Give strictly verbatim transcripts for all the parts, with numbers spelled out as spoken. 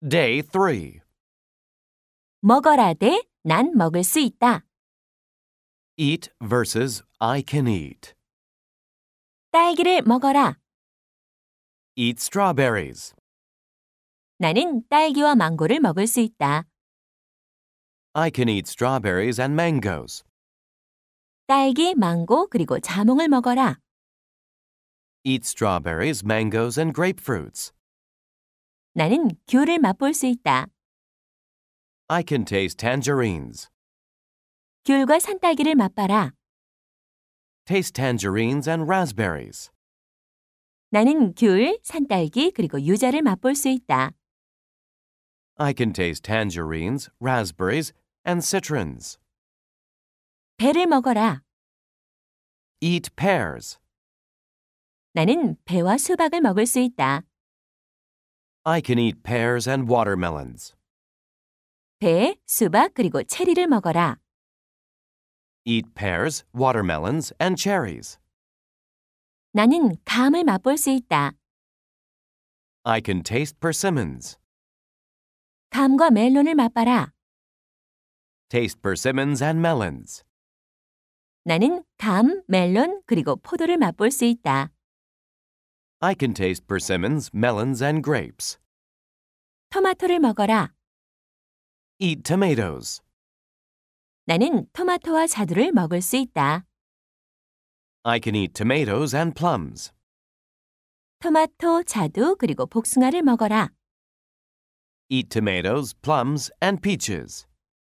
Day three. 먹어라 대 난 먹을 수 있다. Eat versus I can eat. 딸기를 먹어라. Eat strawberries. 나는 딸기와 망고를 먹을 수 있다. I can eat strawberries and mangoes. 딸기, 망고, 그리고 자몽을 먹어라. Eat strawberries, mangoes, and grapefruits. 나는 귤을 맛볼 수 있다. I can taste tangerines. 귤과 산딸기를 맛봐라. Taste tangerines and raspberries. 나는 귤, 산딸기, 그리고 유자를 맛볼 수 있다. I can taste tangerines, raspberries, and citrons. 배를 먹어라. Eat pears. 나는 배와 수박을 먹을 수 있다. I can eat pears and watermelons. 배, 수박, 그리고 체리를 먹어라. Eat pears, watermelons, and cherries. 나는 감을 맛볼 수 있다. I can taste persimmons. 감과 멜론을 맛봐라. Taste persimmons and melons. 나는 감, 멜론, 그리고 포도를 맛볼 수 있다. I can taste persimmons, melons, and grapes. 토마토를 먹어라. Eat tomatoes. 나는 토마토와 자두를 먹을 수 있다. I can eat tomatoes and plums. 토마토, 자두, 그리고 복숭아를 먹어라. Eat tomatoes, plums, and peaches.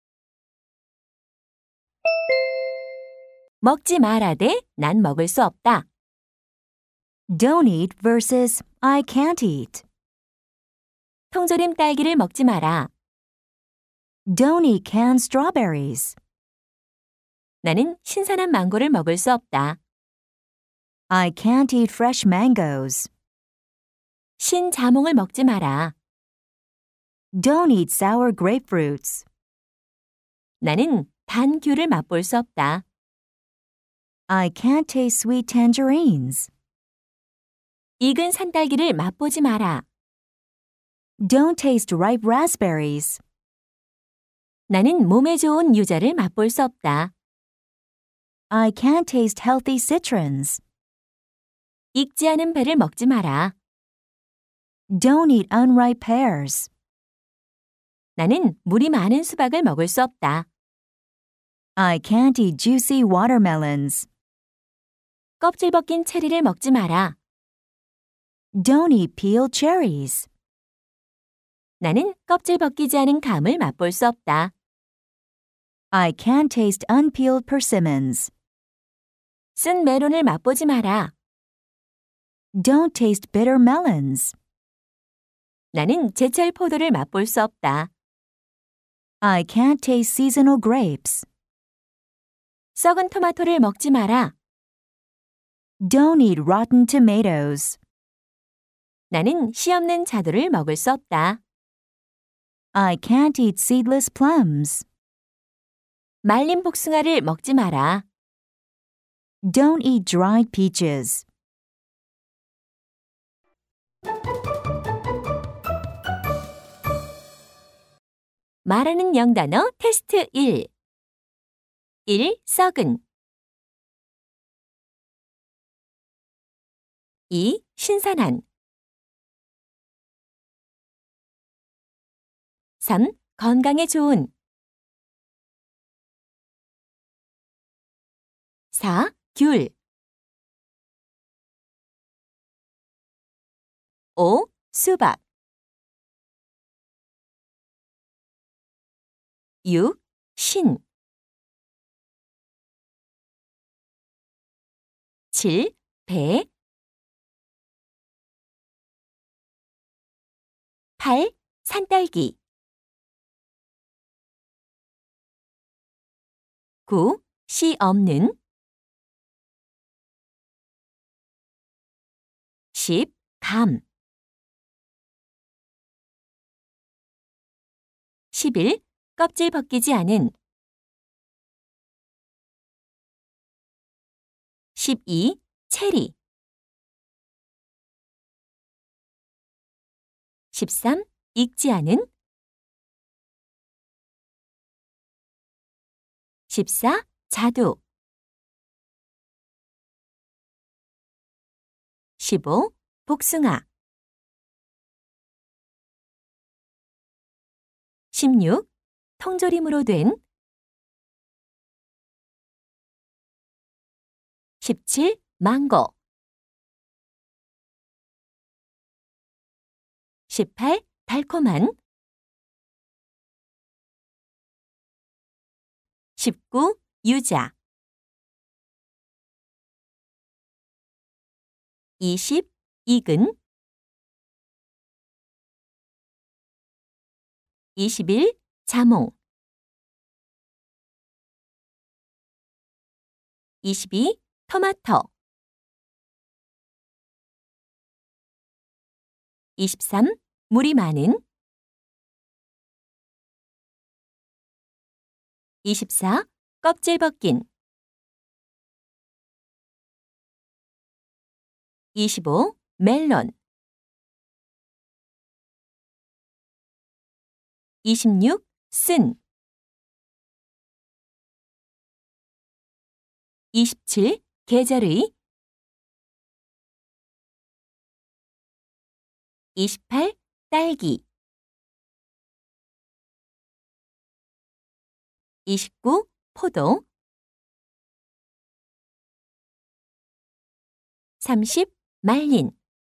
먹지 마라 대 난 먹을 수 없다. Don't eat versus I can't eat. 통조림 딸기를 먹지 마라. Don't eat canned strawberries. 나는 신선한 망고를 먹을 수 없다. I can't eat fresh mangoes. 신 자몽을 먹지 마라. Don't eat sour grapefruits. 나는 단 귤을 맛볼 수 없다. I can't taste sweet tangerines. 익은 산딸기를 맛보지 마라. Don't taste ripe raspberries. 나는 몸에 좋은 유자를 맛볼 수 없다. I can't taste healthy citrons. 익지 않은 배를 먹지 마라. Don't eat unripe pears. 나는 물이 많은 수박을 먹을 수 없다. I can't eat juicy watermelons. 껍질 벗긴 체리를 먹지 마라. Don't eat peeled cherries. 나는 껍질 벗기지 않은 감을 맛볼 수 없다. I can't taste unpeeled persimmons. 쓴 메론을 맛보지 마라. Don't taste bitter melons. 나는 제철 포도를 맛볼 수 없다. I can't taste seasonal grapes. 썩은 토마토를 먹지 마라. Don't eat rotten tomatoes. 나는 씨 없는 자두를 먹을 수 없다. I can't eat seedless plums. 말린 복숭아를 먹지 마라. Don't eat dried peaches. 말하는 영단어 테스트 일. 일. 썩은. 이. 신선한. 삼. 건강에 좋은. 사. 귤. 오. 수박. 육. 신. 칠. 배. 팔. 산딸기. 구. 씨 없는. 십. 감. 십일. 껍질 벗기지 않은. 십이. 체리. 십삼. 익지 않은 십사. 자두 십오. 복숭아 십육. 통조림으로 된 십칠. 망고 십팔. 달콤한 십구. 유자 이십. 익은 이십일. 자몽 이십이. 토마토 이십삼. 물이 많은 이십사. 껍질 벗긴 이십오. 멜론 이십육. 쓴 이십칠. 계절의 이십팔. 딸기 이십구. 포도 삼십. 말린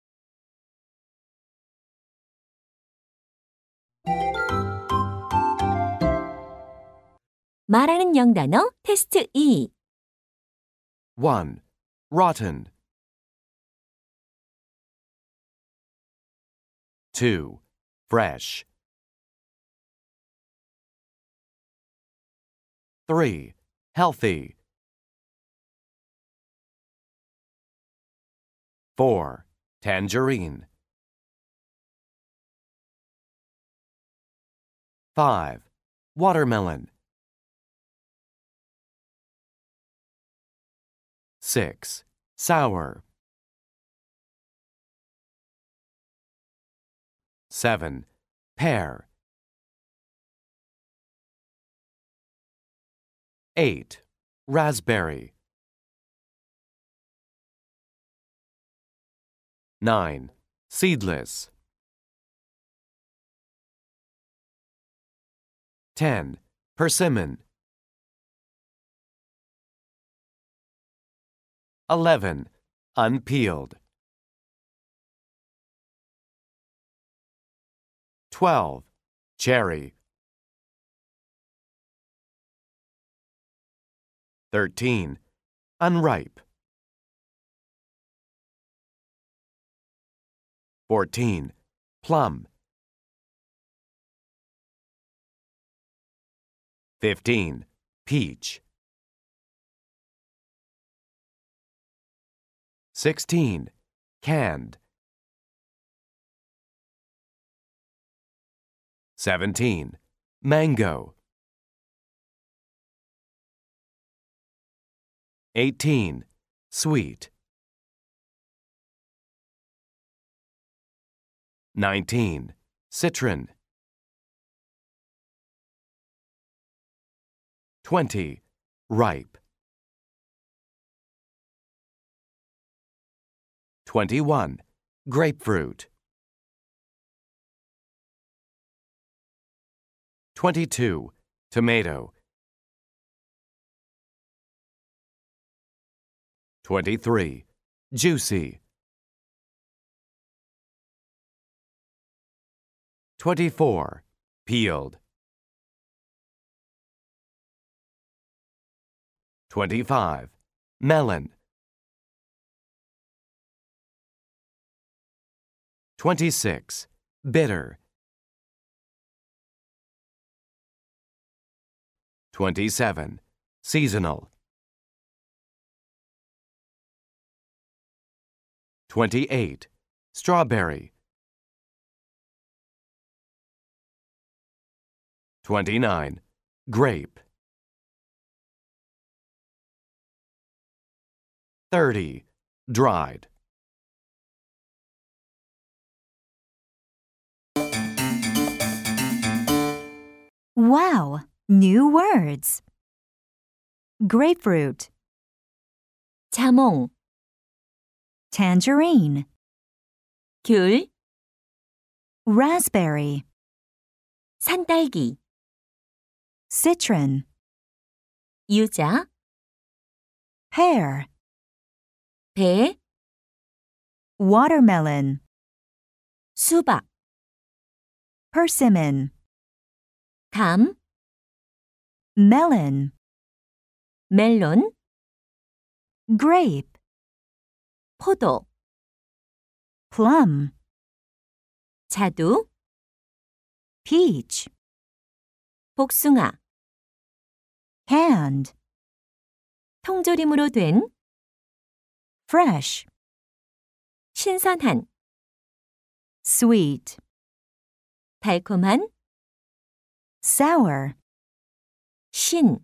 말하는 영단어 테스트 이. one. Rotten. two. Fresh. three. Healthy. four. Tangerine. five. Watermelon. six. Sour. seven. Pear. eight. Raspberry. nine. Seedless. ten. Persimmon. eleven. Unpeeled. twelve. Cherry. thirteen. Unripe. fourteen. Plum. fifteen. Peach. sixteen. Canned. seventeen. Mango. eighteen. Sweet. nineteen. Citron. twenty. Ripe. twenty-one. Grapefruit. twenty-two. Tomato. twenty-three. Juicy. twenty-four. Peeled. twenty-five. Melon. twenty-six. Bitter. twenty-seven. Seasonal. twenty-eight. Strawberry. twenty-nine. Grape. thirty. Dried. Wow! New words. Grapefruit, 자몽, tangerine, 귤, raspberry, 산딸기, citron, 유자, pear, 배, watermelon, 수박, persimmon, 감, melon, 멜론, grape, 포도, plum, 자두, peach, 복숭아, canned, 통조림으로 된, fresh, 신선한, sweet, 달콤한, sour, 신,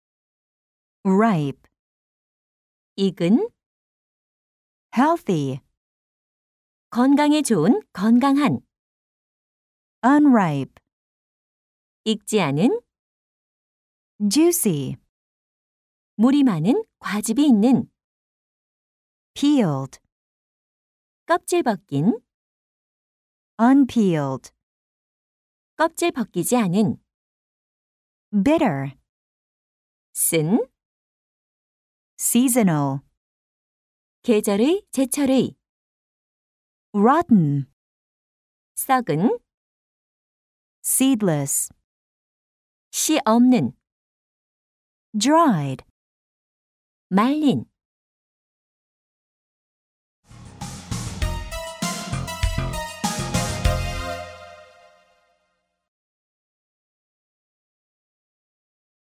ripe, 익은, healthy, 건강에 좋은, 건강한, unripe, 익지 않은, juicy, 물이 많은, 과즙이 있는, peeled, 껍질 벗긴, unpeeled, 껍질 벗기지 않은, bitter, 쓴, seasonal, 계절의, 제철의, rotten, 썩은, seedless, 씨 없는, dried. 말린.